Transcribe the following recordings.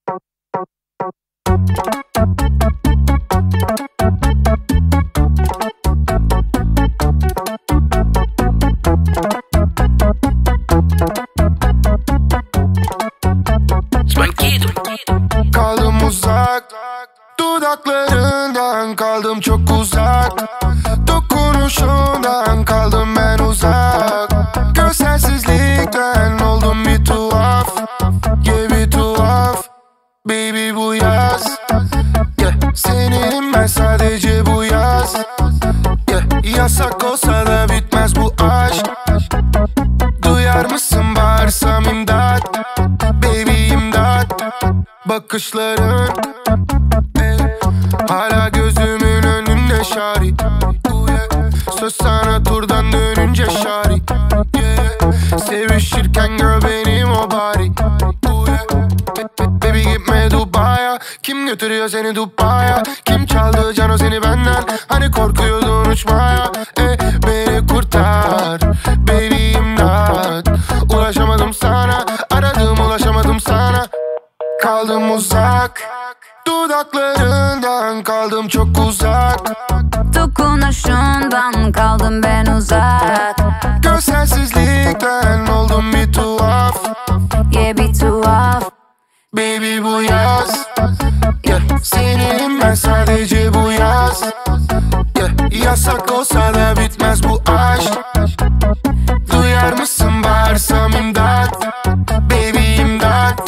Kaldım uzak, dudaklarından kaldım çok uzak. Dokunuşundan kaldım ben uzak. Görselsizlikten oldum bir tuhaf. Yeah, bir tuhaf. Baby bu yaz, yeah, seninim ben sadece bu yaz. Yeah, yasak olsa da bitmez bu aşk. Duyar mısın bağırsam imdat? Baby imdat. Bakışların hala gözümün önünde şari. Söz sana turdan dönünce şari. Sevişirken gör benim o bari. Baby gitme Dubai'ya. Kim götürüyor seni Dubai'ya? Kim çaldı Cano seni benden? Hani korkuyordun uçmaya. Beni kurtar baby imdat. Ulaşamadım sana, aradım ulaşamadım sana. Kaldım uzak, dudaklarından kaldım çok uzak. Dokunuşundan kaldım ben uzak. Görselsizlikten oldum bir tuhaf. Yeah, bir tuhaf. Baby bu yaz, yeah, seninim ben sadece bu yaz. Yeah, yasak olsa da bitmez bu aşk. Duyar mısın bağırsam imdat? Baby imdat.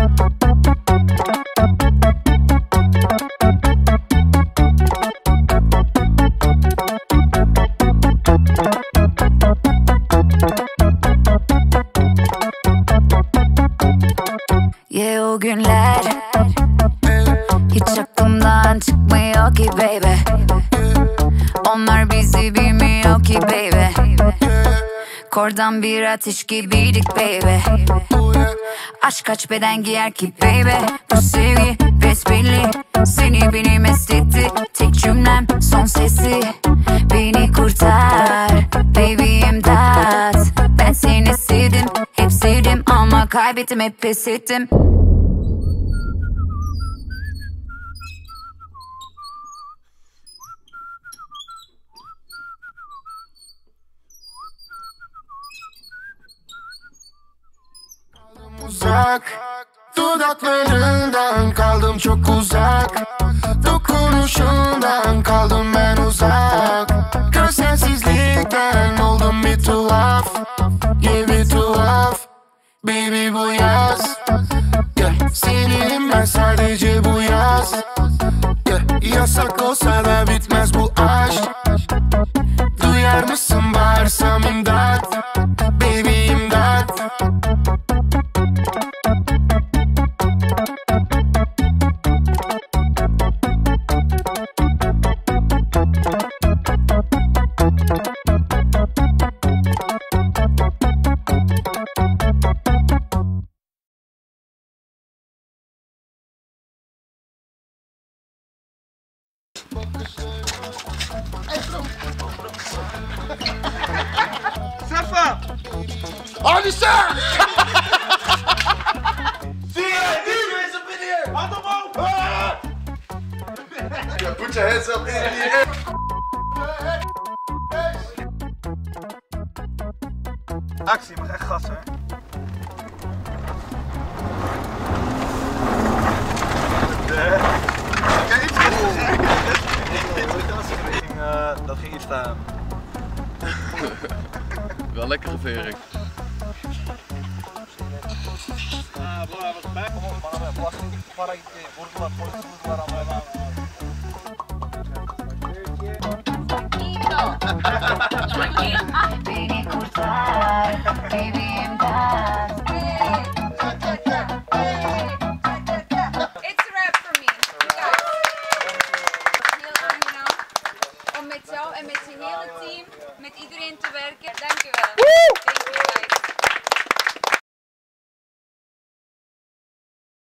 Yeah, o günler hiç aklımdan çıkmıyor ki baby. Onlar bizi bilmiyor ki baby. Kordan bir ateş gibiydik baby. Aşk kaç beden giyer ki baby. Bu sevgi besbelli, seni beni mest etti. Tek cümlem son sesi. Beni kurtar baby imdat. Ben seni sevdim, hep sevdim ama kaybettim, hep pes ettim. Uzak, dudaklarından kaldım çok uzak. Dokunuşundan kaldım ben uzak. Görselsizlikten oldum bir tuhaf. Yeah, bir tuhaf. Baby bu yaz, yeah, seninim ben sadece bu yaz. Yeah, yasak olsa da bitmez bu aşk. Duyar mısın bağırsam imdat? Baby imdat. Safa! Hadi sen! Hands up in the air! On the wall! Yeah, put your hands up in the air. Actie, je mag echt gas, hè? Dat ging iets staan. Wel lekkere vering. Beni kurtar baby imdat. It's a wrap for me. Ja. Heel aangenaam om met jou en met je hele team, met iedereen te werken. Dank je wel. Thank you guys.